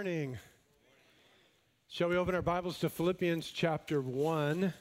morning. Shall we open our Bibles to Philippians chapter 1?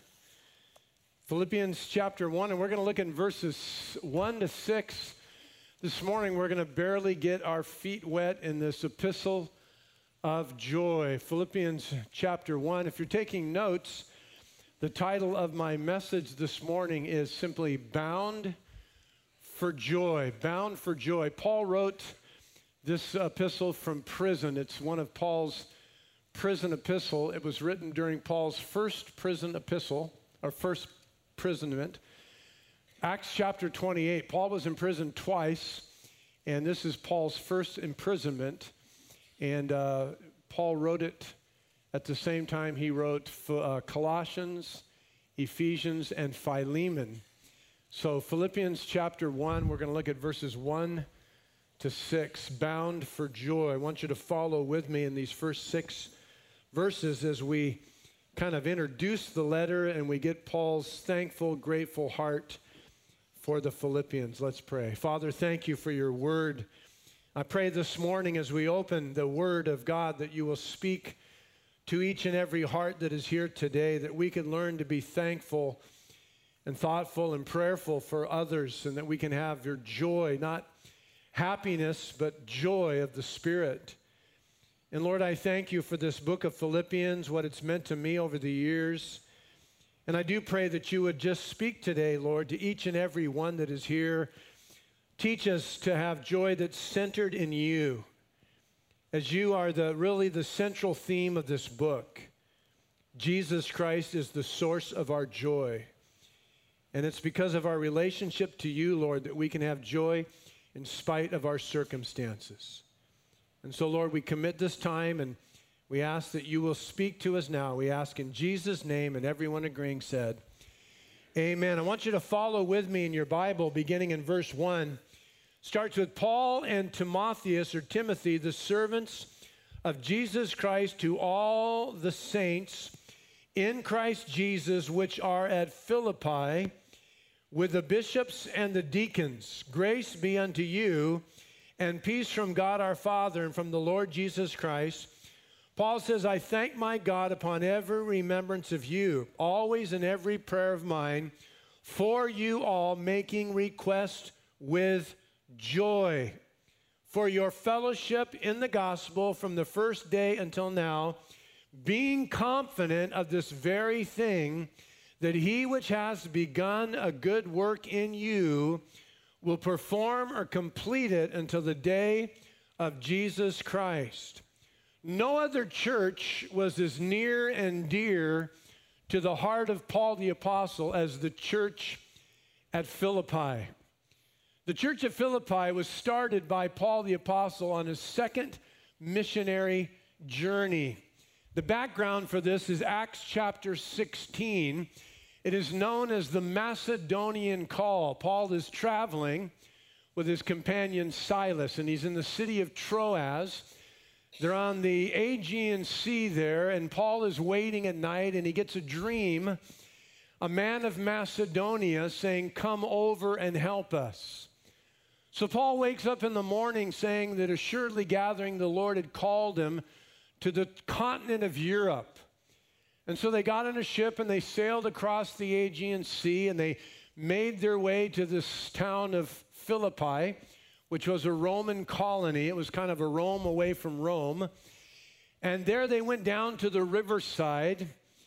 Philippians chapter 1, and we're going to look in verses 1 to 6. This morning, we're going to barely get our feet wet in this epistle of joy. Philippians chapter 1. If you're taking notes, the title of my message this morning is simply Bound for Joy. Bound for Joy. Paul wrote this epistle from prison. It's one of Paul's prison epistle. It was written during Paul's first prison epistle, or first imprisonment. Acts chapter 28. Paul was imprisoned twice, and this is Paul's first imprisonment. And Paul wrote it at the same time he wrote Colossians, Ephesians, and Philemon. So Philippians chapter 1, we're going to look at verses 1 to 6, bound for joy. I want you to follow with me in these first 6 verses as we kind of introduce the letter and we get Paul's thankful, grateful heart for the Philippians. Let's pray. Father, thank you for your word. I pray this morning as we open the word of God that you will speak to each and every heart that is here today, that we can learn to be thankful and thoughtful and prayerful for others, and that we can have your joy, not happiness, but joy of the Spirit. And Lord, I thank you for this book of Philippians, what it's meant to me over the years. And I do pray that you would just speak today, Lord, to each and every one that is here. Teach us to have joy that's centered in you, as you are really the central theme of this book. Jesus Christ is the source of our joy. And it's because of our relationship to you, Lord, that we can have joy in spite of our circumstances. And so, Lord, we commit this time and we ask that you will speak to us now. We ask in Jesus' name, and everyone agreeing said, amen. I want you to follow with me in your Bible, beginning in verse 1. Starts with Paul and Timotheus, or Timothy, the servants of Jesus Christ, to all the saints in Christ Jesus, which are at Philippi, with the bishops and the deacons. Grace be unto you, and peace from God our Father and from the Lord Jesus Christ. Paul says, I thank my God upon every remembrance of you, always in every prayer of mine, for you all, making request with joy for your fellowship in the gospel from the first day until now, being confident of this very thing, that he which has begun a good work in you will perform or complete it until the day of Jesus Christ. No other church was as near and dear to the heart of Paul the Apostle as the church at Philippi. The church at Philippi was started by Paul the Apostle on his second missionary journey. The background for this is Acts chapter 16. It is known as the Macedonian Call. Paul is traveling with his companion Silas, and he's in the city of Troas. They're on the Aegean Sea there, and Paul is waiting at night, and he gets a dream, a man of Macedonia saying, come over and help us. So Paul wakes up in the morning saying that assuredly gathering the Lord had called him to the continent of Europe. And so they got on a ship and they sailed across the Aegean Sea, and they made their way to this town of Philippi, which was a Roman colony. It was kind of a Rome away from Rome. And there they went down to the riverside,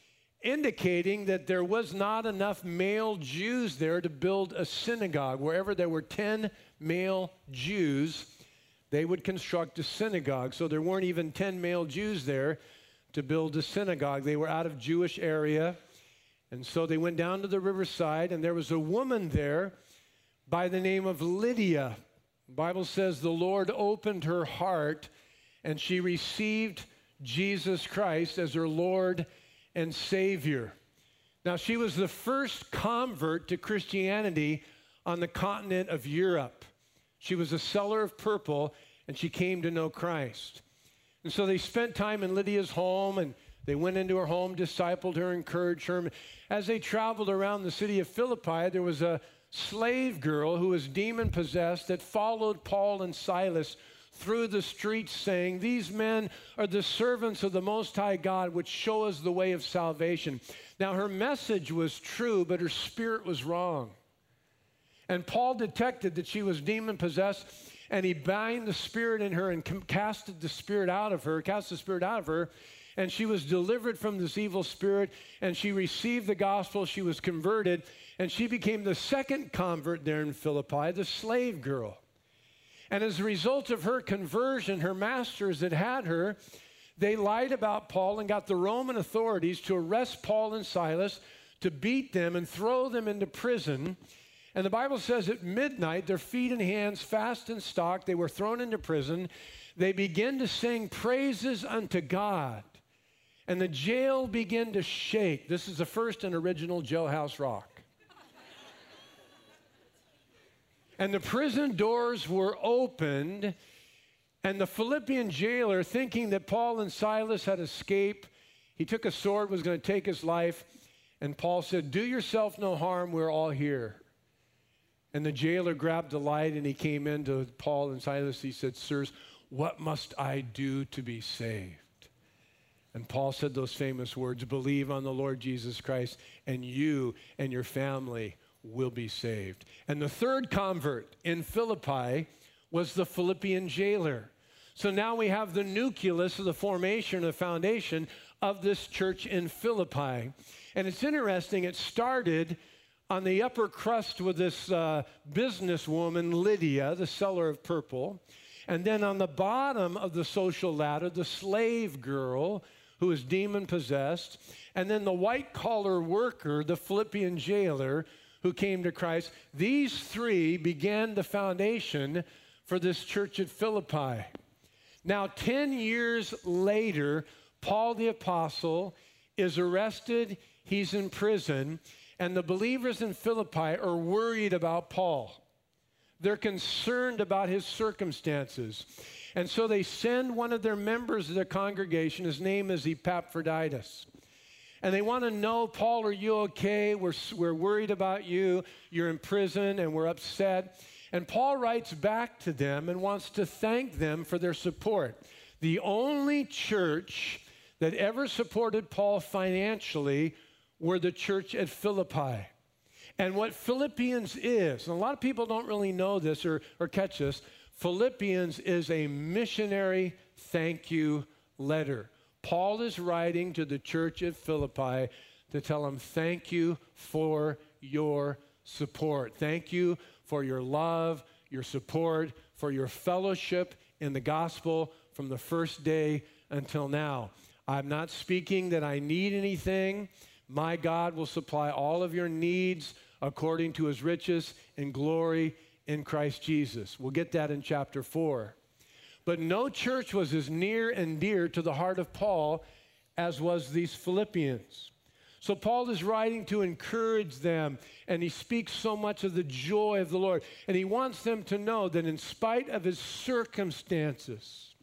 indicating that there was not enough male Jews there to build a synagogue. Wherever there were 10 male Jews, they would construct a synagogue. So there weren't even 10 male Jews there to build a synagogue. They were out of Jewish area. And so they went down to the riverside, and there was a woman there by the name of Lydia. The Bible says the Lord opened her heart, and she received Jesus Christ as her Lord and Savior. Now, she was the first convert to Christianity on the continent of Europe. She was a seller of purple, and she came to know Christ. And so they spent time in Lydia's home, and they went into her home, discipled her, encouraged her. As they traveled around the city of Philippi, there was a slave girl who was demon-possessed that followed Paul and Silas through the streets saying, "These men are the servants of the Most High God, which show us the way of salvation." Now, her message was true, but her spirit was wrong. And Paul detected that she was demon-possessed, and he bound the spirit in her and cast the spirit out of her, and she was delivered from this evil spirit, and she received the gospel, she was converted, and she became the second convert there in Philippi, the slave girl. And as a result of her conversion, her masters that had her, they lied about Paul and got the Roman authorities to arrest Paul and Silas, to beat them and throw them into prison. And the Bible says at midnight, their feet and hands fast and stocked, they were thrown into prison. They began to sing praises unto God. And the jail began to shake. This is the first and original Jailhouse Rock. And the prison doors were opened, and the Philippian jailer, thinking that Paul and Silas had escaped, he took a sword, was going to take his life, and Paul said, "Do yourself no harm, we're all here." And the jailer grabbed a light, and he came into Paul and Silas. He said, "Sirs, what must I do to be saved?" And Paul said those famous words, "Believe on the Lord Jesus Christ, and you and your family will be saved." And the third convert in Philippi was the Philippian jailer. So now we have the nucleus of the formation, the foundation of this church in Philippi. And it's interesting, it started on the upper crust with this businesswoman, Lydia, the seller of purple. And then on the bottom of the social ladder, the slave girl who is demon-possessed. And then the white-collar worker, the Philippian jailer, who came to Christ. These three began the foundation for this church at Philippi. Now, 10 years later, Paul the Apostle is arrested. He's in prison. And the believers in Philippi are worried about Paul. They're concerned about his circumstances. And so they send one of their members of the congregation. His name is Epaphroditus. And they want to know, "Paul, are you okay? We're worried about you. You're in prison and we're upset." And Paul writes back to them and wants to thank them for their support. The only church that ever supported Paul financially were the church at Philippi. And what Philippians is, and a lot of people don't really know this or catch this, Philippians is a missionary thank you letter. Paul is writing to the church at Philippi to tell them, "Thank you for your support. Thank you for your love, your support, for your fellowship in the gospel from the first day until now. I'm not speaking that I need anything. My God will supply all of your needs according to his riches and glory in Christ Jesus." We'll get that in chapter 4. But no church was as near and dear to the heart of Paul as was these Philippians. So Paul is writing to encourage them, and he speaks so much of the joy of the Lord. And he wants them to know that in spite of his circumstances,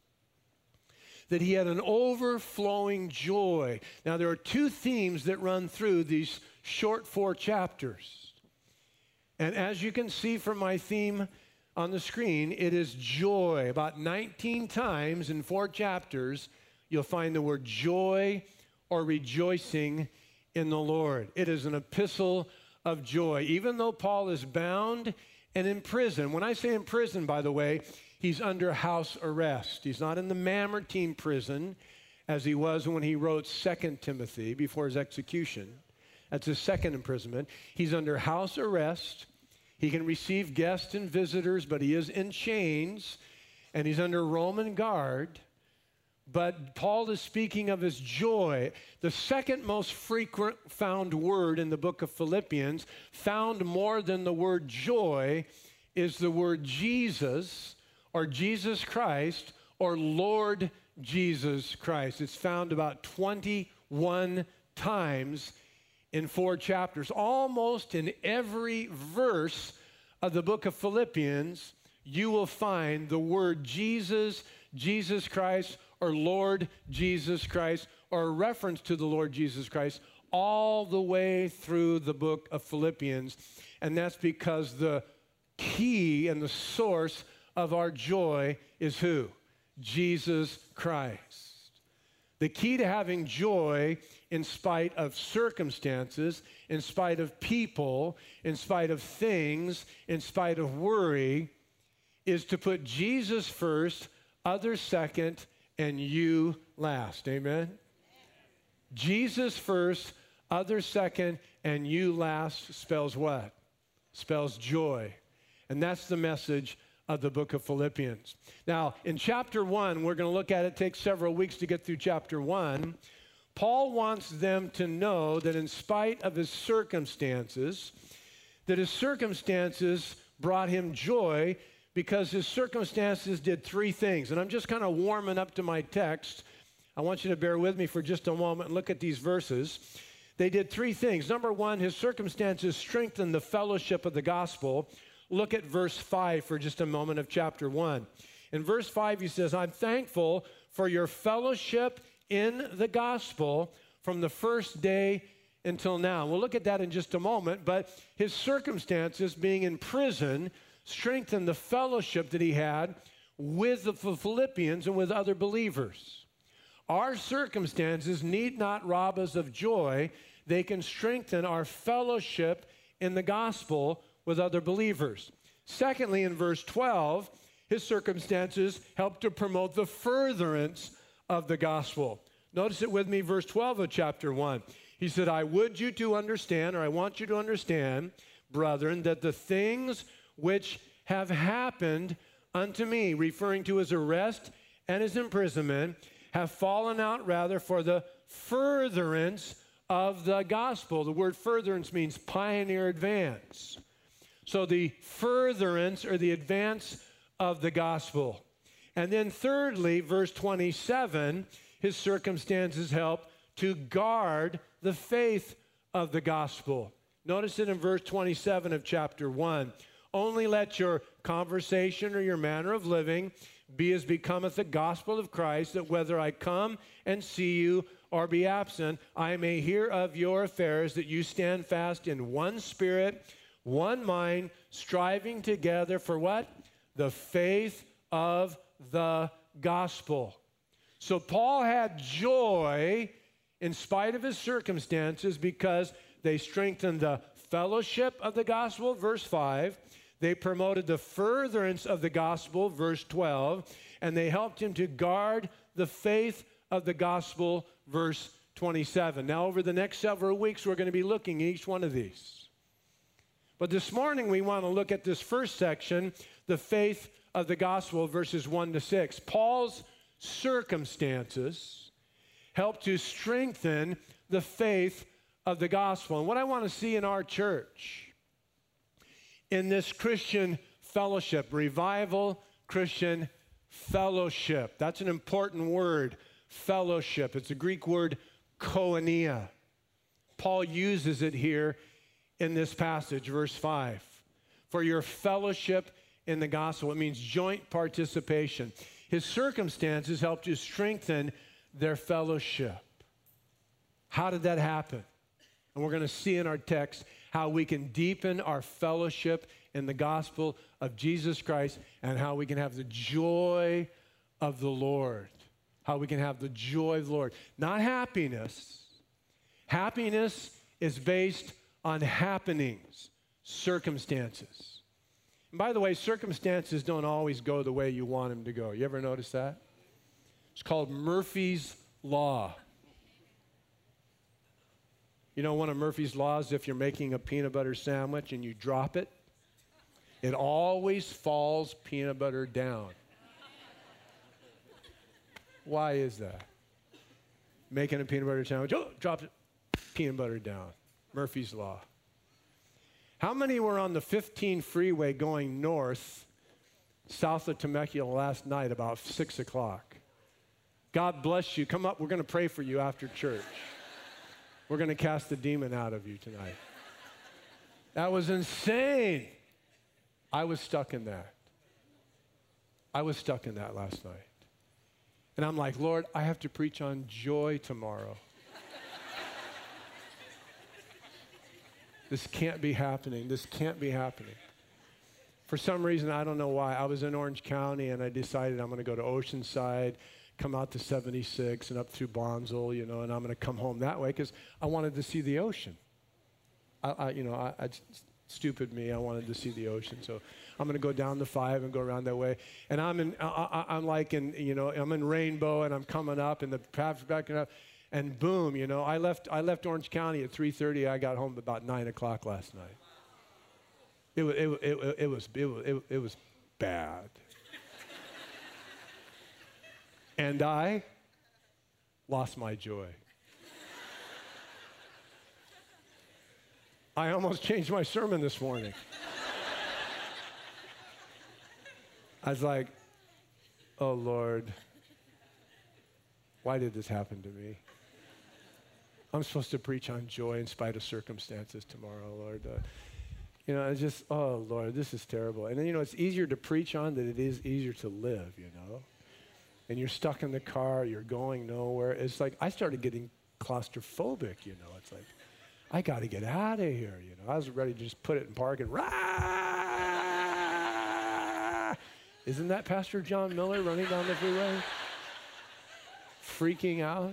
that he had an overflowing joy. Now, there are two themes that run through these short 4 chapters. And as you can see from my theme on the screen, it is joy. About 19 times in 4 chapters, you'll find the word joy or rejoicing in the Lord. It is an epistle of joy. Even though Paul is bound and in prison, when I say in prison, by the way, he's under house arrest. He's not in the Mamertine prison as he was when he wrote 2 Timothy before his execution. That's his second imprisonment. He's under house arrest. He can receive guests and visitors, but he is in chains, and he's under Roman guard. But Paul is speaking of his joy. The second most frequent found word in the book of Philippians, found more than the word joy, is the word Jesus, or Jesus Christ, or Lord Jesus Christ. It's found about 21 times in 4 chapters. Almost in every verse of the book of Philippians, you will find the word Jesus, Jesus Christ, or Lord Jesus Christ, or a reference to the Lord Jesus Christ all the way through the book of Philippians. And that's because the key and the source of our joy is who? Jesus Christ. The key to having joy in spite of circumstances, in spite of people, in spite of things, in spite of worry, is to put Jesus first, others second, and you last. Amen? Jesus first, others second, and you last spells what? Spells joy. And that's the message of the book of Philippians. Now, in chapter 1, we're going to look at it. It takes several weeks to get through chapter 1. Paul wants them to know that in spite of his circumstances, that his circumstances brought him joy because his circumstances did three things. And I'm just kind of warming up to my text. I want you to bear with me for just a moment and look at these verses. They did three things. Number one, his circumstances strengthened the fellowship of the gospel. Look at verse 5 for just a moment of chapter 1. In verse 5, he says, I'm thankful for your fellowship in the gospel from the first day until now. We'll look at that in just a moment, but his circumstances, being in prison, strengthened the fellowship that he had with the Philippians and with other believers. Our circumstances need not rob us of joy. They can strengthen our fellowship in the gospel with other believers. Secondly, in verse 12, his circumstances help to promote the furtherance of the gospel. Notice it with me, verse 12 of chapter 1. He said, I would you to understand, or I want you to understand, brethren, that the things which have happened unto me, referring to his arrest and his imprisonment, have fallen out rather for the furtherance of the gospel. The word furtherance means pioneer advance. So the furtherance or the advance of the gospel. And then thirdly, verse 27, his circumstances help to guard the faith of the gospel. Notice it in verse 27 of chapter 1. Only let your conversation or your manner of living be as becometh the gospel of Christ, that whether I come and see you or be absent, I may hear of your affairs, that you stand fast in one spirit, one mind, striving together for what? The faith of the gospel. So Paul had joy in spite of his circumstances because they strengthened the fellowship of the gospel, verse 5. They promoted the furtherance of the gospel, verse 12. And they helped him to guard the faith of the gospel, verse 27. Now, over the next several weeks, we're going to be looking at each one of these. But this morning, we want to look at this first section, the faith of the gospel, verses 1 to 6. Paul's circumstances help to strengthen the faith of the gospel. And what I want to see in our church, in this Christian fellowship, revival Christian fellowship. That's an important word, fellowship. It's a Greek word, koinonia. Paul uses it here in this passage, verse 5. For your fellowship in the gospel. It means joint participation. His circumstances helped to strengthen their fellowship. How did that happen? And we're going to see in our text how we can deepen our fellowship in the gospel of Jesus Christ and how we can have the joy of the Lord. How we can have the joy of the Lord. Not happiness. Happiness is based on happenings, circumstances. And by the way, circumstances don't always go the way you want them to go. You ever notice that? It's called Murphy's Law. You know, one of Murphy's laws, if you're making a peanut butter sandwich and you drop it, it always falls peanut butter down. Why is that? Making a peanut butter sandwich, oh, dropped it, peanut butter down. Murphy's Law. How many were on the 15 freeway going north, south of Temecula last night about 6 o'clock? God bless you. Come up. We're going to pray for you after church. We're going to cast the demon out of you tonight. That was insane. I was stuck in that. I was stuck in that last night. And I'm like, Lord, I have to preach on joy tomorrow. This can't be happening. This can't be happening. For some reason, I don't know why, I was in Orange County and I decided I'm going to go to Oceanside, come out to 76 and up through Bonsall, and I'm going to come home that way because I wanted to see the ocean. Stupid me, I wanted to see the ocean. So I'm going to go down the 5 and go around that way. And I'm in Rainbow and I'm coming up and the path's backing up. And boom, I left Orange County at 3:30. I got home about 9 o'clock last night. It was bad. And I lost my joy. I almost changed my sermon this morning. I was like, oh, Lord, why did this happen to me? I'm supposed to preach on joy in spite of circumstances tomorrow, Lord. It's just, oh, Lord, this is terrible. And then, it's easier to preach on than it is easier to live, And you're stuck in the car, you're going nowhere. It's like, I started getting claustrophobic, It's like, I got to get out of here, I was ready to just put it in park and rah! Isn't that Pastor John Miller running down the freeway? Freaking out?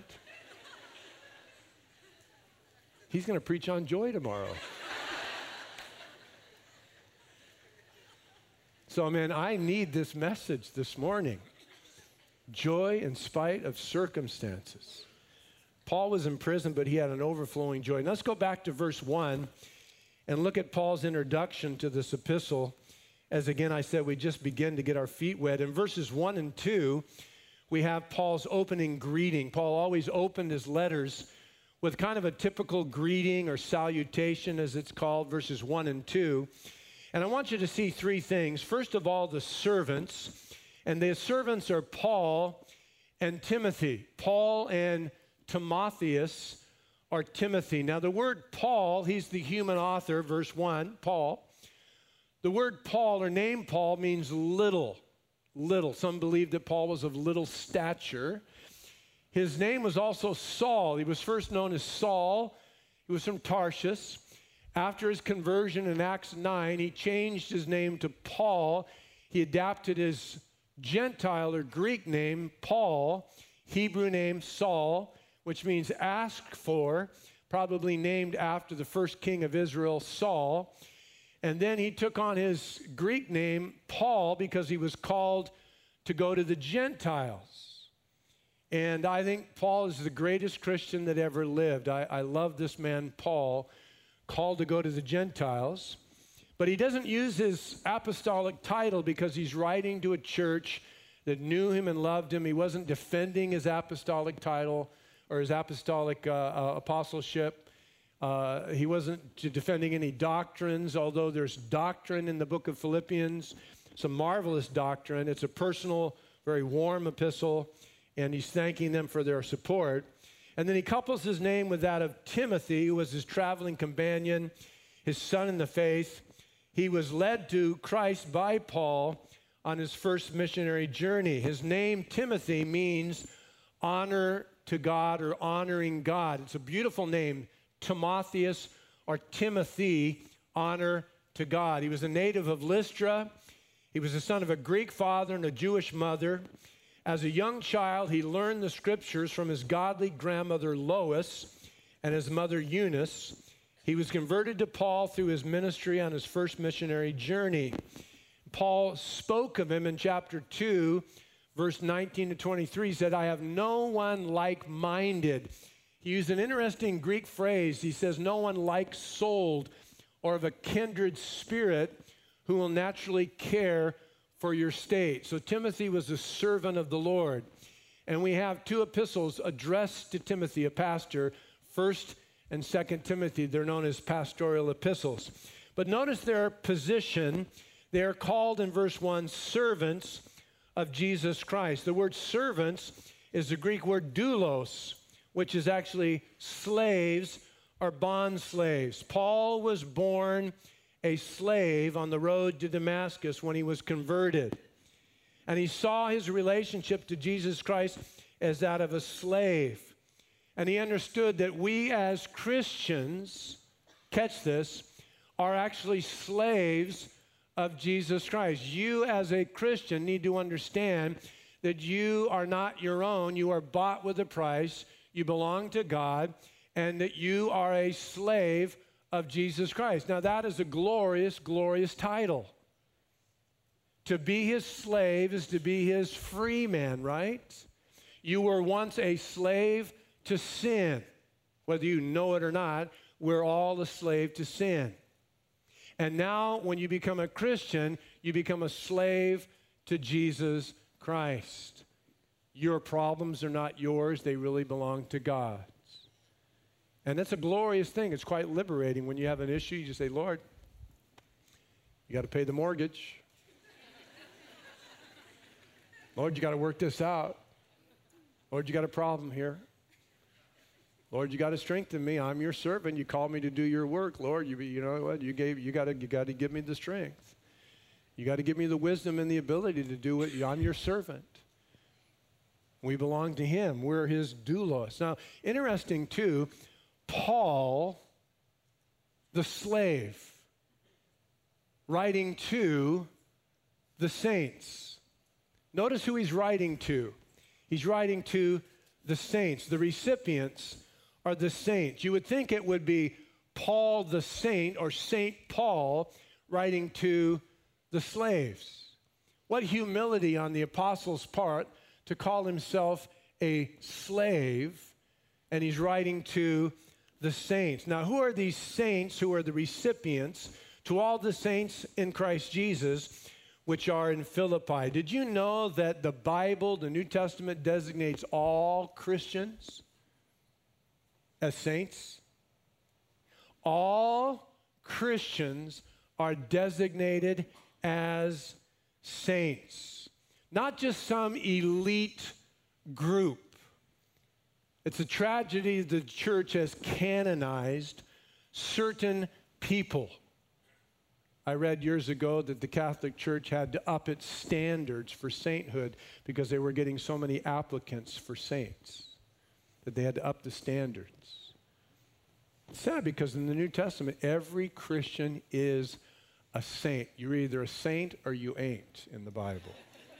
He's going to preach on joy tomorrow. So, man, I need this message this morning. Joy in spite of circumstances. Paul was in prison, but he had an overflowing joy. And let's go back to verse 1 and look at Paul's introduction to this epistle. As again, I said, we just begin to get our feet wet. In verses 1 and 2, we have Paul's opening greeting. Paul always opened his letters with kind of a typical greeting or salutation, as it's called, verses 1 and 2. And I want you to see 3 things. First of all, the servants. And the servants are Paul and Timothy. Paul and Timotheus or Timothy. Now, the word Paul, he's the human author, verse 1, Paul. The word Paul or name Paul means little. Little. Some believe that Paul was of little stature. His name was also Saul. He was first known as Saul. He was from Tarshish. After his conversion in Acts 9, he changed his name to Paul. He adapted his Gentile or Greek name, Paul, Hebrew name Saul, which means asked for, probably named after the first king of Israel, Saul. And then he took on his Greek name, Paul, because he was called to go to the Gentiles. And I think Paul is the greatest Christian that ever lived. I love this man, Paul, called to go to the Gentiles. But he doesn't use his apostolic title because he's writing to a church that knew him and loved him. He wasn't defending his apostolic title or his apostolic apostleship. He wasn't defending any doctrines, although there's doctrine in the book of Philippians, some marvelous doctrine. It's a personal, very warm epistle, and he's thanking them for their support. And then he couples his name with that of Timothy, who was his traveling companion, his son in the faith. He was led to Christ by Paul on his first missionary journey. His name, Timothy, means honor to God or honoring God. It's a beautiful name, Timotheus or Timothy, honor to God. He was a native of Lystra. He was the son of a Greek father and a Jewish mother. As a young child, he learned the scriptures from his godly grandmother Lois and his mother Eunice. He was converted to Paul through his ministry on his first missionary journey. Paul spoke of him in chapter 2, verse 19 to 23. He said, I have no one like-minded. He used an interesting Greek phrase. He says, no one like-souled or of a kindred spirit who will naturally care for your state. So Timothy was a servant of the Lord. And we have 2 epistles addressed to Timothy, a pastor, 1st and 2nd Timothy. They're known as pastoral epistles. But notice their position. They are called in verse 1, servants of Jesus Christ. The word servants is the Greek word doulos, which is actually slaves or bond slaves. Paul was born a slave on the road to Damascus when he was converted. And he saw his relationship to Jesus Christ as that of a slave. And he understood that we as Christians, catch this, are actually slaves of Jesus Christ. You as a Christian need to understand that you are not your own. You are bought with a price. You belong to God, and that you are a slave of Jesus Christ. Now that is a glorious, glorious title. To be his slave is to be his free man, right? You were once a slave to sin. Whether you know it or not, we're all a slave to sin. And now when you become a Christian, you become a slave to Jesus Christ. Your problems are not yours. They really belong to God's. And that's a glorious thing. It's quite liberating. When you have an issue, you just say, Lord, you got to pay the mortgage. Lord, you got to work this out. Lord, you got a problem here. Lord, you got to strengthen me. I'm your servant. You called me to do your work. Lord, you know what? You got to give me the strength. You got to give me the wisdom and the ability to do it. I'm your servant. We belong to him. We're his doulos. Now, interesting too, Paul, the slave, writing to the saints. Notice who he's writing to. He's writing to the saints. The recipients are the saints. You would think it would be Paul the saint or Saint Paul writing to the slaves. What humility on the apostle's part to call himself a slave, and he's writing to the saints. Now, who are these saints who are the recipients? To all the saints in Christ Jesus, which are in Philippi. Did you know that the Bible, the New Testament, designates all Christians as saints? All Christians are designated as saints, not just some elite group. It's a tragedy the church has canonized certain people. I read years ago that the Catholic Church had to up its standards for sainthood because they were getting so many applicants for saints that they had to up the standards. It's sad because in the New Testament, every Christian is a saint. You're either a saint or you ain't in the Bible.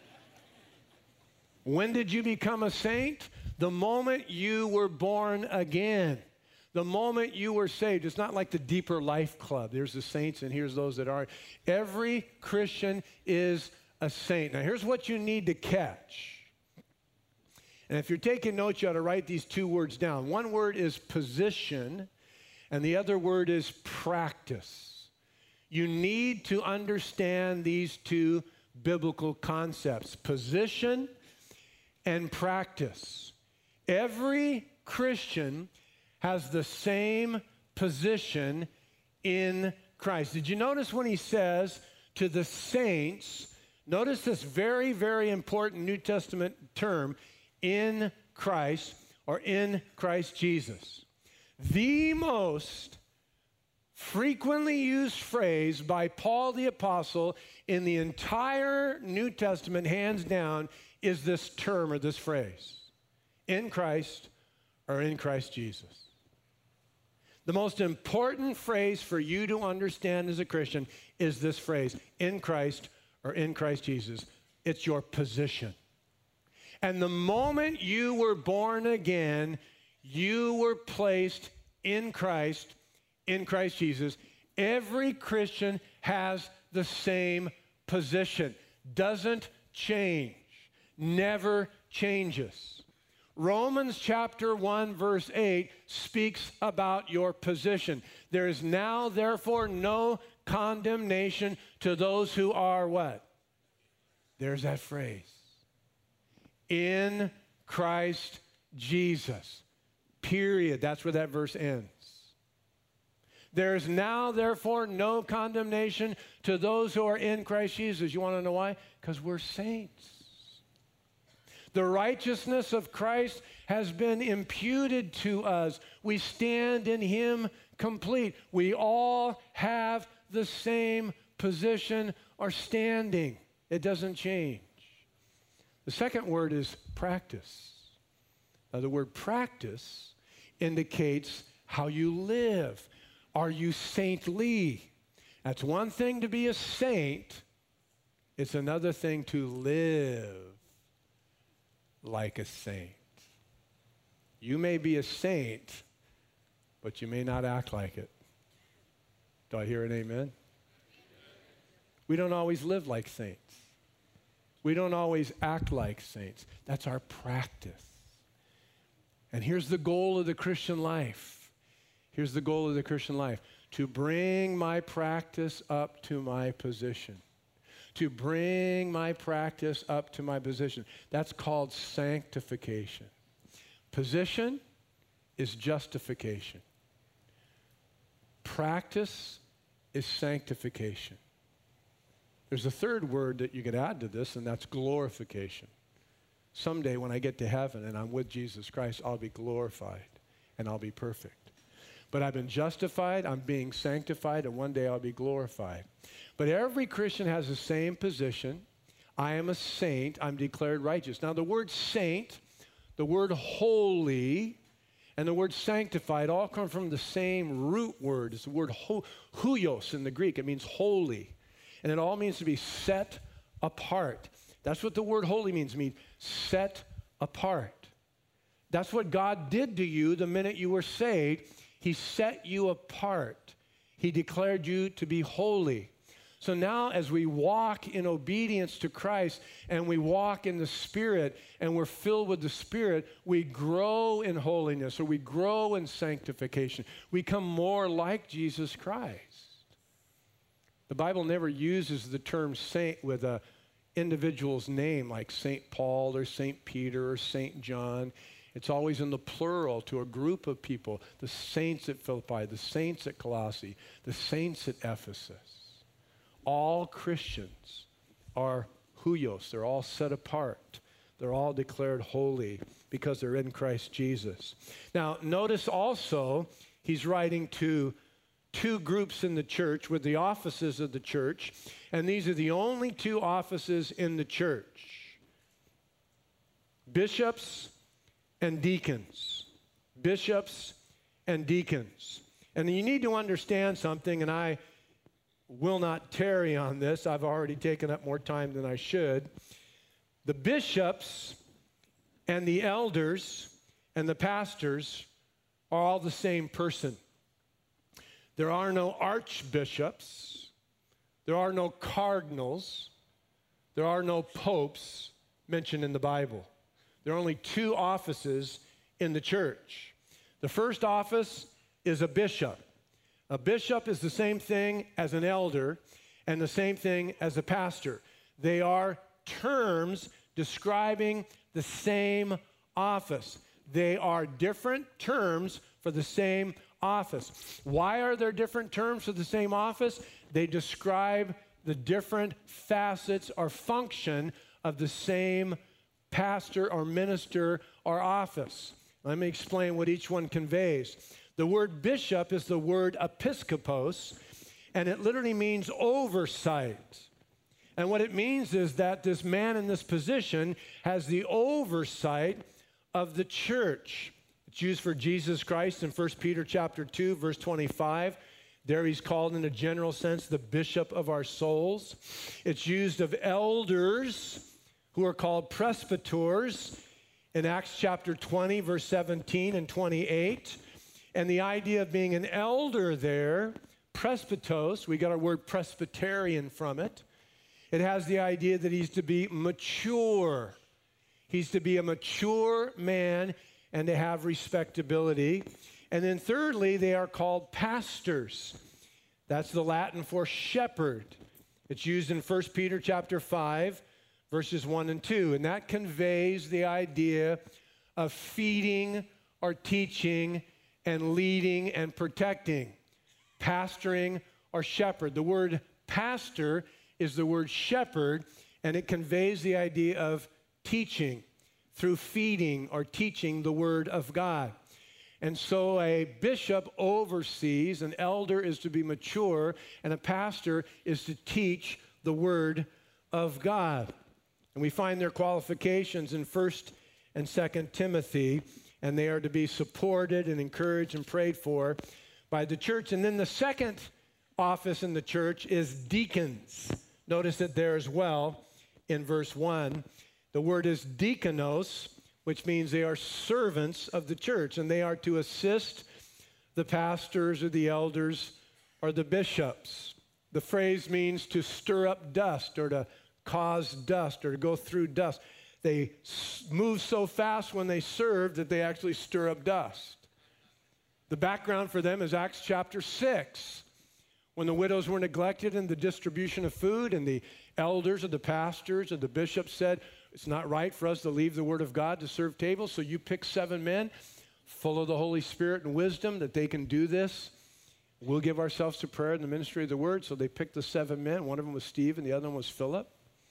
When did you become a saint? The moment you were born again. The moment you were saved. It's not like the Deeper Life Club. There's the saints and here's those that aren't. Every Christian is a saint. Now here's what you need to catch. And if you're taking notes, you ought to write these two words down. One word is position, and the other word is practice. You need to understand these two biblical concepts, position and practice. Every Christian has the same position in Christ. Did you notice when he says to the saints, notice this very, very important New Testament term, in Christ or in Christ Jesus. The most frequently used phrase by Paul the Apostle in the entire New Testament, hands down, is this term or this phrase, in Christ or in Christ Jesus. The most important phrase for you to understand as a Christian is this phrase, in Christ or in Christ Jesus. It's your position. And the moment you were born again, you were placed in Christ Jesus. Every Christian has the same position. Doesn't change. Never changes. Romans chapter 1 verse 8 speaks about your position. There is now therefore no condemnation to those who are what? There's that phrase. In Christ Jesus. Period. That's where that verse ends. There is now therefore no condemnation to those who are in Christ Jesus. You want to know why? Because we're saints. The righteousness of Christ has been imputed to us. We stand in him complete. We all have the same position or standing. It doesn't change. The second word is practice. Now, the word practice indicates how you live. Are you saintly? That's one thing to be a saint. It's another thing to live like a saint. You may be a saint, but you may not act like it. Do I hear an amen? We don't always live like saints. We don't always act like saints. That's our practice. And here's the goal of the Christian life. Here's the goal of the Christian life. To bring my practice up to my position. To bring my practice up to my position. That's called sanctification. Position is justification. Practice is sanctification. There's a third word that you could add to this, and that's glorification. Someday when I get to heaven and I'm with Jesus Christ, I'll be glorified and I'll be perfect. But I've been justified, I'm being sanctified, and one day I'll be glorified. But every Christian has the same position. I am a saint, I'm declared righteous. Now the word saint, the word holy, and the word sanctified all come from the same root word. It's the word huios in the Greek. It means holy. And it all means to be set apart. That's what the word holy means set apart. That's what God did to you the minute you were saved. He set you apart. He declared you to be holy. So now as we walk in obedience to Christ and we walk in the Spirit and we're filled with the Spirit, we grow in holiness or we grow in sanctification. We become more like Jesus Christ. The Bible never uses the term saint with an individual's name like St. Paul or St. Peter or St. John. It's always in the plural to a group of people, the saints at Philippi, the saints at Colossae, the saints at Ephesus. All Christians are huios. They're all set apart. They're all declared holy because they're in Christ Jesus. Now, notice also he's writing to two groups in the church with the offices of the church, and these are the only two offices in the church. Bishops and deacons. Bishops and deacons. And you need to understand something, and I will not tarry on this. I've already taken up more time than I should. The bishops and the elders and the pastors are all the same person. There are no archbishops. There are no cardinals. There are no popes mentioned in the Bible. There are only two offices in the church. The first office is a bishop. A bishop is the same thing as an elder and the same thing as a pastor. They are terms describing the same office. They are different terms for the same office. Why are there different terms for the same office? They describe the different facets or function of the same pastor or minister or office. Let me explain what each one conveys. The word bishop is the word episkopos, and it literally means oversight. And what it means is that this man in this position has the oversight of the church. It's used for Jesus Christ in 1 Peter chapter 2, verse 25. There he's called in a general sense the bishop of our souls. It's used of elders who are called presbyters in Acts chapter 20, verse 17 and 28. And the idea of being an elder there, presbytos, we got our word Presbyterian from it. It has the idea that he's to be mature. He's to be a mature man and to have respectability. And then thirdly, they are called pastors. That's the Latin for shepherd. It's used in 1 Peter chapter 5, verses 1 and 2. And that conveys the idea of feeding or teaching and leading and protecting, pastoring or shepherd. The word pastor is the word shepherd, and it conveys the idea of teaching through feeding or teaching the word of God. And so a bishop oversees, an elder is to be mature, and a pastor is to teach the word of God. And we find their qualifications in 1 and 2 Timothy, and they are to be supported and encouraged and prayed for by the church. And then the second office in the church is deacons. Notice it there as well in verse 1. The word is diakonos, which means they are servants of the church, and they are to assist the pastors or the elders or the bishops. The phrase means to stir up dust or to cause dust or to go through dust. They move so fast when they serve that they actually stir up dust. The background for them is Acts chapter 6, when the widows were neglected in the distribution of food, and the elders or the pastors or the bishops said, it's not right for us to leave the word of God to serve tables, so you pick 7 men full of the Holy Spirit and wisdom that they can do this. We'll give ourselves to prayer and the ministry of the word. So they picked the 7 men. One of them was Steve, and the other one was Philip.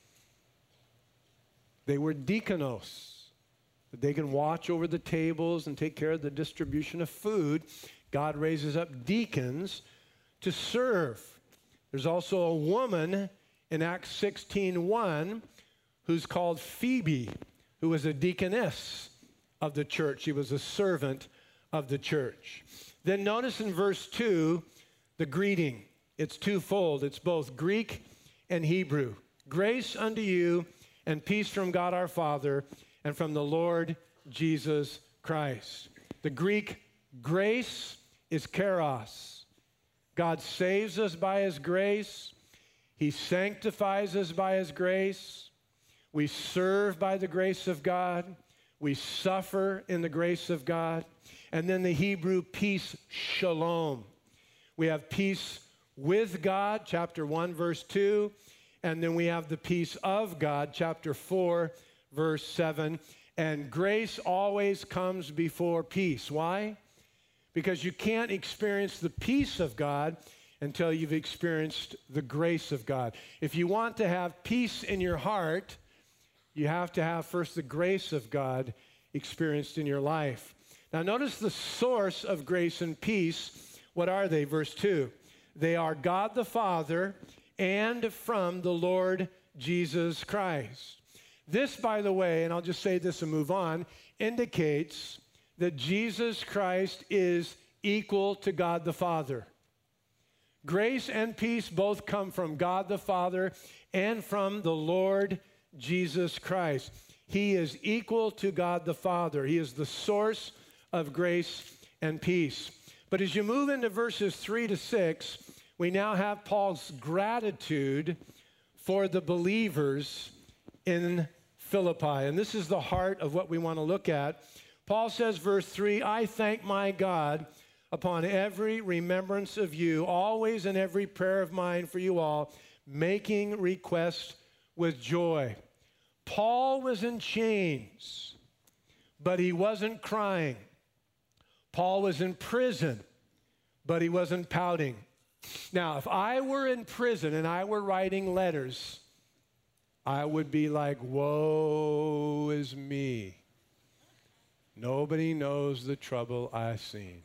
They were diakonos. They can watch over the tables and take care of the distribution of food. God raises up deacons to serve. There's also a woman in Acts 16:1 who's called Phoebe, who was a deaconess of the church. She was a servant of the church. Then notice in verse 2, the greeting. It's twofold. It's both Greek and Hebrew. Grace unto you and peace from God our Father and from the Lord Jesus Christ. The Greek grace is charos. God saves us by his grace. He sanctifies us by his grace. We serve by the grace of God. We suffer in the grace of God. And then the Hebrew peace, shalom. We have peace with God, chapter 1, verse 2. And then we have the peace of God, chapter 4, verse 7. And grace always comes before peace. Why? Because you can't experience the peace of God until you've experienced the grace of God. If you want to have peace in your heart, you have to have first the grace of God experienced in your life. Now notice the source of grace and peace. What are they? Verse 2. They are God the Father and from the Lord Jesus Christ. This, by the way, and I'll just say this and move on, indicates that Jesus Christ is equal to God the Father. Grace and peace both come from God the Father and from the Lord Jesus Christ. He is equal to God the Father. He is the source of grace and peace. But as you move into verses 3 to 6, we now have Paul's gratitude for the believers in Philippi. And this is the heart of what we want to look at. Paul says, verse 3, I thank my God upon every remembrance of you, always in every prayer of mine for you all, making request with joy. Paul was in chains, but he wasn't crying. Paul was in prison, but he wasn't pouting. Now, if I were in prison and I were writing letters, I would be like, woe is me. Nobody knows the trouble I've seen.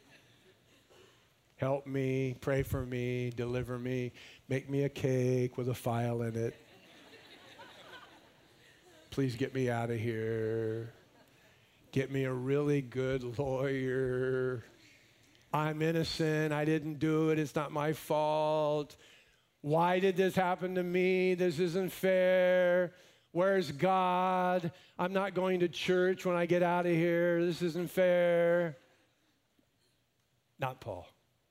Help me, pray for me, deliver me, make me a cake with a file in it. Please get me out of here. Get me a really good lawyer. I'm innocent. I didn't do it. It's not my fault. Why did this happen to me? This isn't fair. Where's God? I'm not going to church when I get out of here. This isn't fair. Not Paul.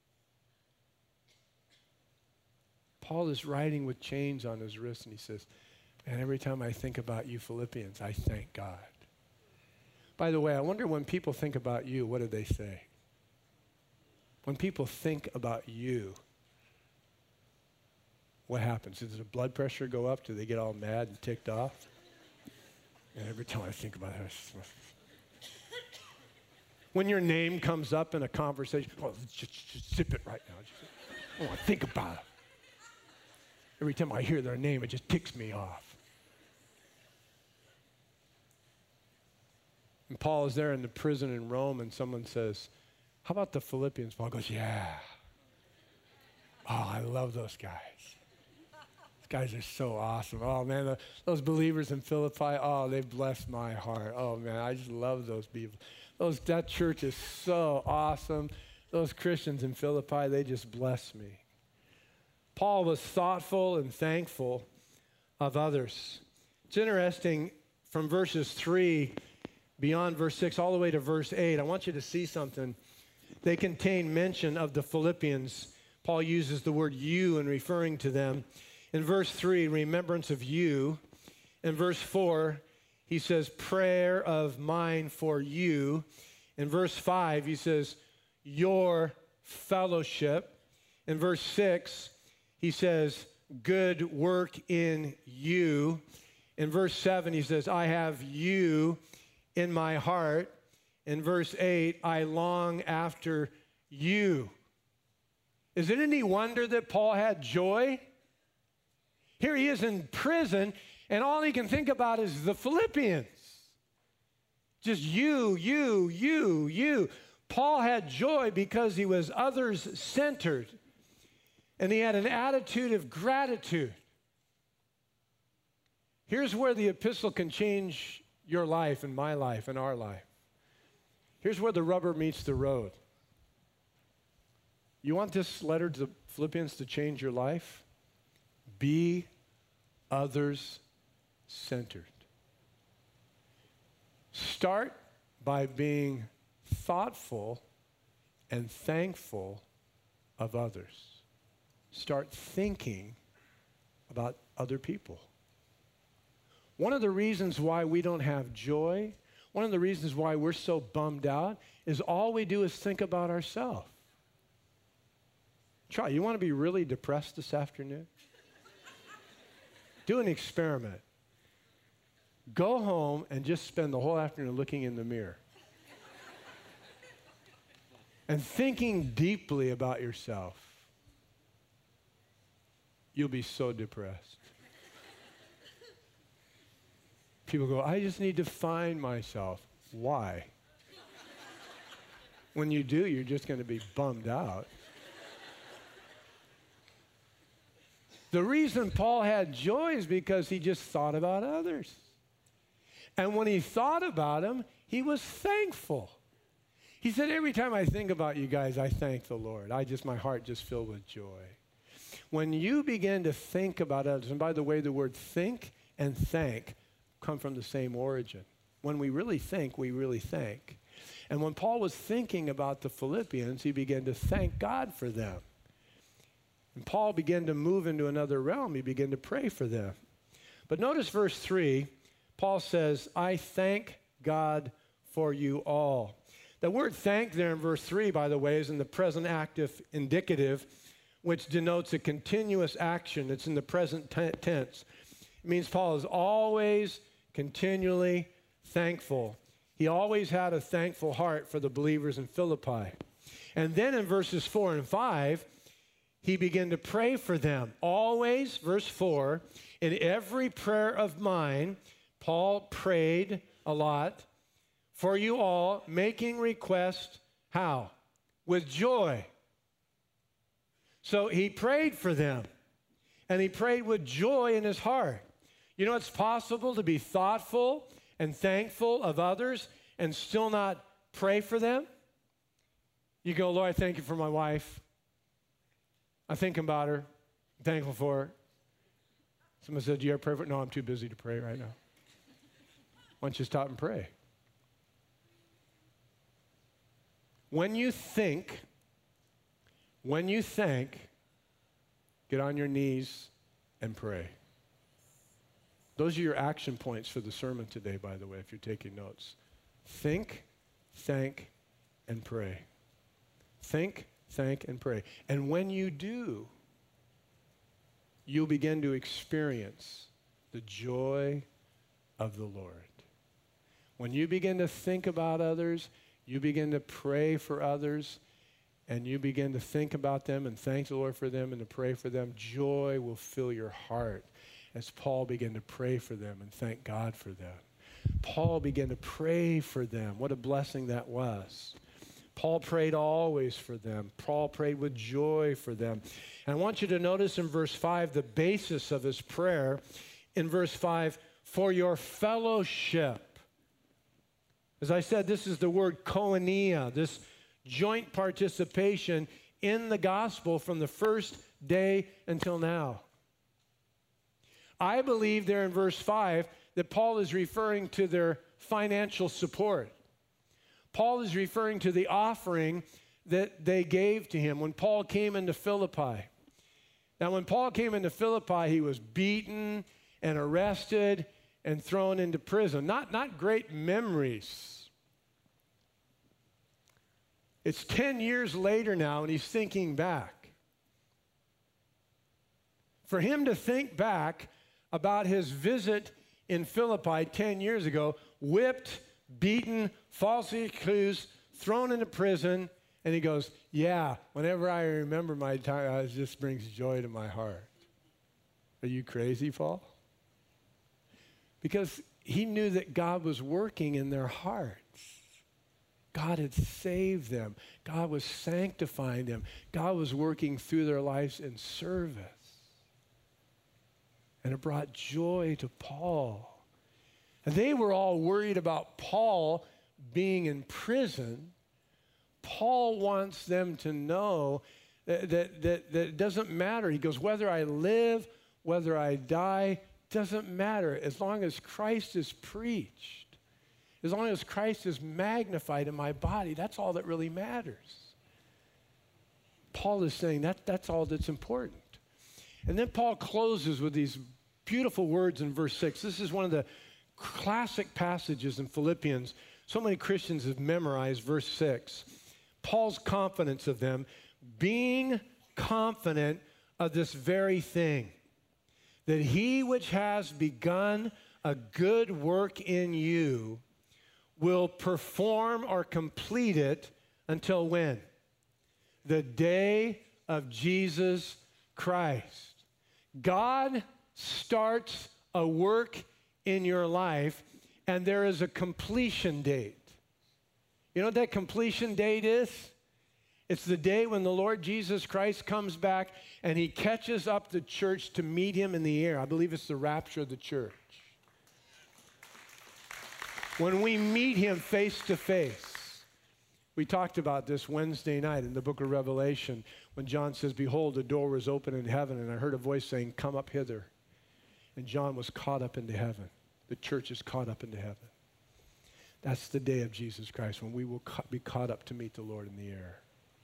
Paul is writing with chains on his wrists, and he says, man, every time I think about you Philippians, I thank God. By the way, I wonder when people think about you, what do they say? When people think about you, what happens? Does the blood pressure go up? Do they get all mad and ticked off? And every time I think about it, when your name comes up in a conversation, oh, just zip it right now. I don't want to think about it. Every time I hear their name, it just ticks me off. And Paul is there in the prison in Rome, and someone says, how about the Philippians? Paul goes, yeah. Oh, I love those guys. Those guys are so awesome. Oh, man, those believers in Philippi, oh, they bless my heart. Oh, man, I just love those people. That church is so awesome. Those Christians in Philippi, they just bless me. Paul was thoughtful and thankful of others. It's interesting from verses 3 beyond verse 6 all the way to verse 8. I want you to see something. They contain mention of the Philippians. Paul uses the word you in referring to them. In verse 3, remembrance of you. In verse 4, he says, prayer of mine for you. In verse 5, he says, your fellowship. In verse 6, he says, good work in you. In verse 7, he says, I have you in my heart. In verse 8, I long after you. Is it any wonder that Paul had joy? Here he is in prison, and all he can think about is the Philippians. Just you. Paul had joy because he was others-centered, and he had an attitude of gratitude. Here's where the epistle can change your life and my life and our life. Here's where the rubber meets the road. You want this letter to the Philippians to change your life? Be others-centered. Start by being thoughtful and thankful of others. Start thinking about other people. One of the reasons why we don't have joy, one of the reasons why we're so bummed out, is all we do is think about ourselves. Try, you want to be really depressed this afternoon? Do an experiment. Go home and just spend the whole afternoon looking in the mirror and thinking deeply about yourself. You'll be so depressed. People go, I just need to find myself. Why? When you do, you're just going to be bummed out. The reason Paul had joy is because he just thought about others. And when he thought about them, he was thankful. He said, every time I think about you guys, I thank the Lord. My heart just filled with joy. When you begin to think about others, and by the way, the word think and thank come from the same origin. When we really think, we really thank. And when Paul was thinking about the Philippians, he began to thank God for them. And Paul began to move into another realm. He began to pray for them. But notice verse 3, Paul says, I thank God for you all. The word thank there in verse 3, by the way, is in the present active indicative, which denotes a continuous action. It's in the present tense. It means Paul is always continually thankful. He always had a thankful heart for the believers in Philippi. And then in verses 4 and 5, he began to pray for them. Always, verse 4, in every prayer of mine, Paul prayed a lot for you all, making request, how? With joy. So he prayed for them, and he prayed with joy in his heart. You know, it's possible to be thoughtful and thankful of others and still not pray for them. You go, Lord, I thank you for my wife. I think about her. I'm thankful for her. Someone said, do you ever pray for her? No, I'm too busy to pray right now. Why don't you stop and pray? When you thank, get on your knees and pray. Those are your action points for the sermon today, by the way, if you're taking notes. Think, thank, and pray. Think, thank, and pray. And when you do, you'll begin to experience the joy of the Lord. When you begin to think about others, you begin to pray for others, and you begin to think about them and thank the Lord for them and to pray for them, joy will fill your heart as Paul began to pray for them and thank God for them. Paul began to pray for them. What a blessing that was. Paul prayed always for them. Paul prayed with joy for them. And I want you to notice in verse 5 the basis of his prayer. In verse 5, for your fellowship. As I said, this is the word koinonia, this joint participation in the gospel from the first day until now. I believe there in verse 5 that Paul is referring to their financial support. Paul is referring to the offering that they gave to him when Paul came into Philippi. Now, when Paul came into Philippi, he was beaten and arrested and thrown into prison. Not great memories. It's 10 years later now, and he's thinking back. For him to think back about his visit in Philippi 10 years ago, whipped, beaten, falsely accused, thrown into prison, and he goes, yeah, whenever I remember my time, it just brings joy to my heart. Are you crazy, Paul? Because he knew that God was working in their hearts. God had saved them. God was sanctifying them. God was working through their lives in service. And it brought joy to Paul. And they were all worried about Paul being in prison. Paul wants them to know that it doesn't matter. He goes, whether I live, whether I die, doesn't matter. As long as Christ is preached, as long as Christ is magnified in my body, that's all that really matters. Paul is saying that's all that's important. And then Paul closes with these beautiful words in verse 6. This is one of the classic passages in Philippians. So many Christians have memorized verse 6. Paul's confidence of them, being confident of this very thing, that he which has begun a good work in you will perform or complete it until when? The day of Jesus Christ. God starts a work in your life, and there is a completion date. You know what that completion date is? It's the day when the Lord Jesus Christ comes back and he catches up the church to meet him in the air. I believe it's the rapture of the church. When we meet him face to face. We talked about this Wednesday night in the book of Revelation when John says, behold, the door was open in heaven and I heard a voice saying, come up hither. And John was caught up into heaven. The church is caught up into heaven. That's the day of Jesus Christ when we will be caught up to meet the Lord in the air.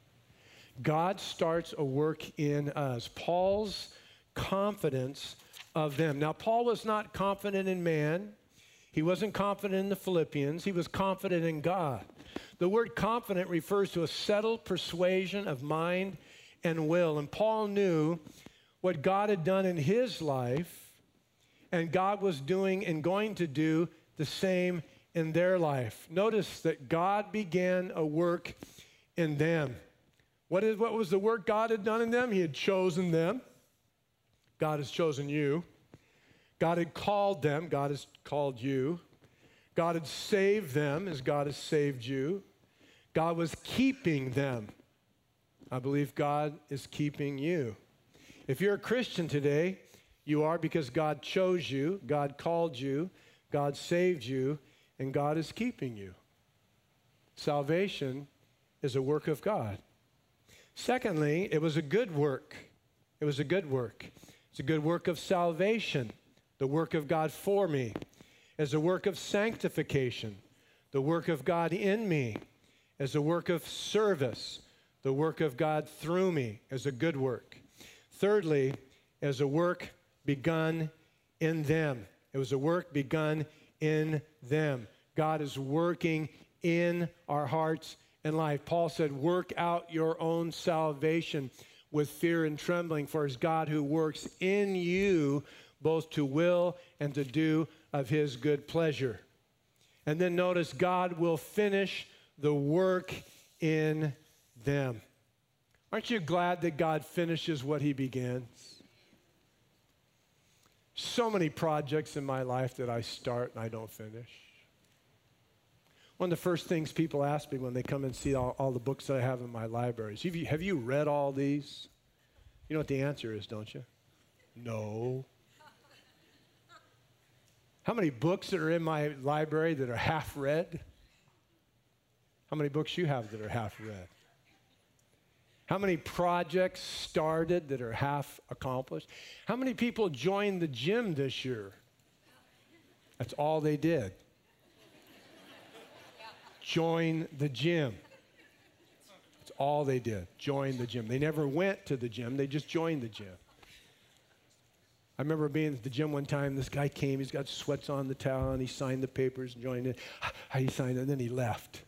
God starts a work in us. Paul's confidence of them. Now, Paul was not confident in man. He wasn't confident in the Philippians. He was confident in God. The word confident refers to a settled persuasion of mind and will. And Paul knew what God had done in his life, and God was doing and going to do the same in their life. Notice that God began a work in them. What was the work God had done in them? He had chosen them. God has chosen you. God had called them. God has called you. God had saved them as God has saved you. God was keeping them. I believe God is keeping you. If you're a Christian today, you are because God chose you, God called you, God saved you, and God is keeping you. Salvation is a work of God. Secondly, it was a good work. It was a good work. It's a good work of salvation, the work of God for me. As a work of sanctification, the work of God in me. As a work of service, the work of God through me, as a good work. Thirdly, as a work begun in them. It was a work begun in them. God is working in our hearts and life. Paul said, work out your own salvation with fear and trembling, for it's God who works in you both to will and to do of his good pleasure. And then notice, God will finish the work in them. Aren't you glad that God finishes what he begins? So many projects in my life that I start and I don't finish. One of the first things people ask me when they come and see all the books that I have in my libraries, have you read all these? You know what the answer is, don't you? No. How many books that are in my library that are half read? How many books you have that are half read? How many projects started that are half accomplished? How many people joined the gym this year? That's all they did. Join the gym. That's all they did. Join the gym. They never went to the gym. They just joined the gym. I remember being at the gym one time. This guy came. He's got sweats on the towel, and he signed the papers and joined it. He signed it, and then he left.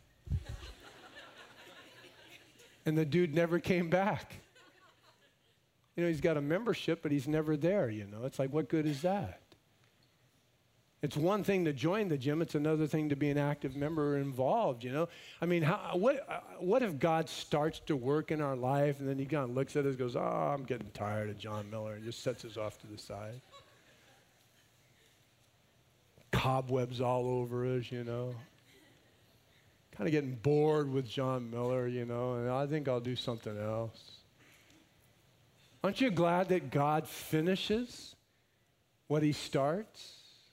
And the dude never came back. You know, he's got a membership, but he's never there, you know. It's like, what good is that? It's one thing to join the gym. It's another thing to be an active member or involved, you know. I mean, what if God starts to work in our life, and then he kind of looks at us and goes, oh, I'm getting tired of John Miller, and just sets us off to the side. Cobwebs all over us, you know. Kind of getting bored with John Miller, you know, and I think I'll do something else. Aren't you glad that God finishes what he starts?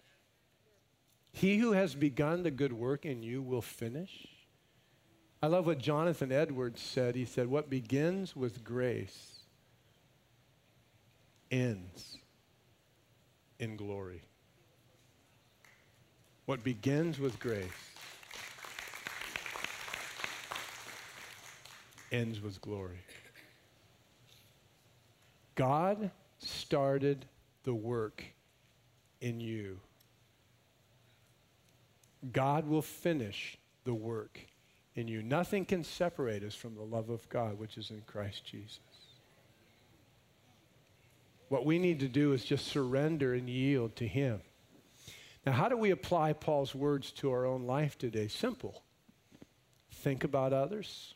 He who has begun the good work in you will finish. I love what Jonathan Edwards said. He said, what begins with grace ends in glory. What begins with grace ends with glory. God started the work in you. God will finish the work in you. Nothing can separate us from the love of God, which is in Christ Jesus. What we need to do is just surrender and yield to him. Now, how do we apply Paul's words to our own life today? Simple. Think about others.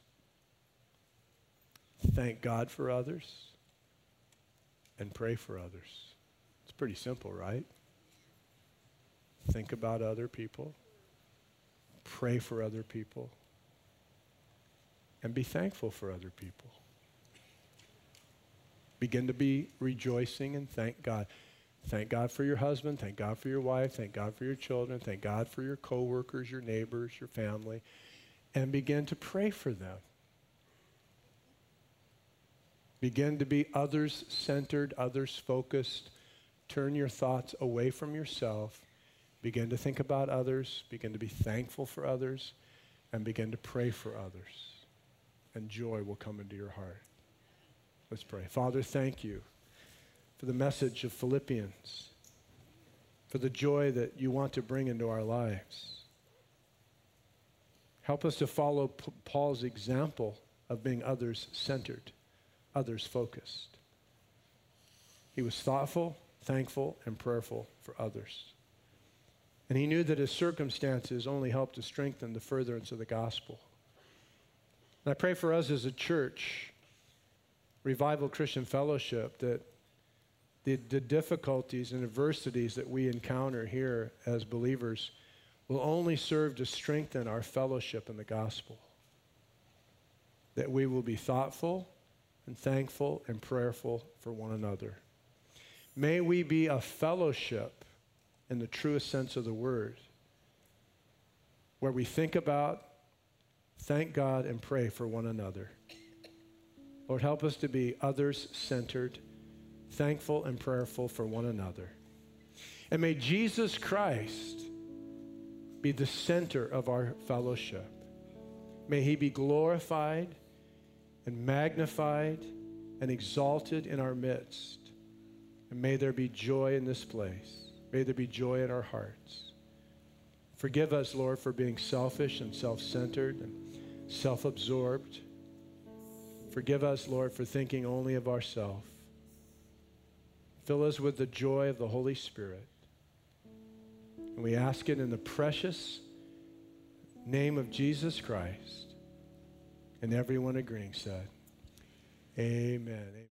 Thank God for others. And pray for others. It's pretty simple, right? Think about other people. Pray for other people. And be thankful for other people. Begin to be rejoicing and thank God. Thank God for your husband. Thank God for your wife. Thank God for your children. Thank God for your coworkers, your neighbors, your family. And begin to pray for them. Begin to be others-centered, others-focused. Turn your thoughts away from yourself. Begin to think about others. Begin to be thankful for others. And begin to pray for others. And joy will come into your heart. Let's pray. Father, thank you for the message of Philippians, for the joy that you want to bring into our lives. Help us to follow Paul's example of being others-centered, others-focused. He was thoughtful, thankful, and prayerful for others. And he knew that his circumstances only helped to strengthen the furtherance of the gospel. And I pray for us as a church, Revival Christian Fellowship, that the difficulties and adversities that we encounter here as believers will only serve to strengthen our fellowship in the gospel. That we will be thoughtful and thankful and prayerful for one another. May we be a fellowship in the truest sense of the word, where we think about, thank God, and pray for one another. Lord, help us to be others-centered, thankful and prayerful for one another. And may Jesus Christ be the center of our fellowship. May he be glorified and magnified and exalted in our midst. And may there be joy in this place. May there be joy in our hearts. Forgive us, Lord, for being selfish and self-centered and self-absorbed. Forgive us, Lord, for thinking only of ourselves. Fill us with the joy of the Holy Spirit. And we ask it in the precious name of Jesus Christ. And everyone agreeing said, amen.